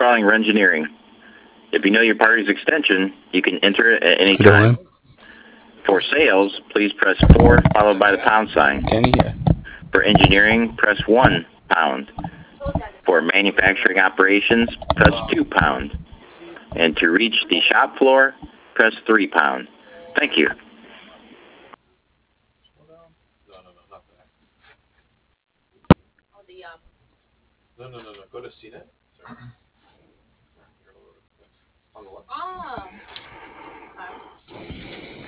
calling Rengineering. If you know your party's extension, you can enter it at any Go time. in. For sales, please press 4 followed by the pound sign. Kenny, yeah. For engineering, press 1 pound. For manufacturing operations, press 2 pound. And to reach the shop floor, press 3 pound. Thank you. No. Go to CNET. Sorry. On the left. Oh.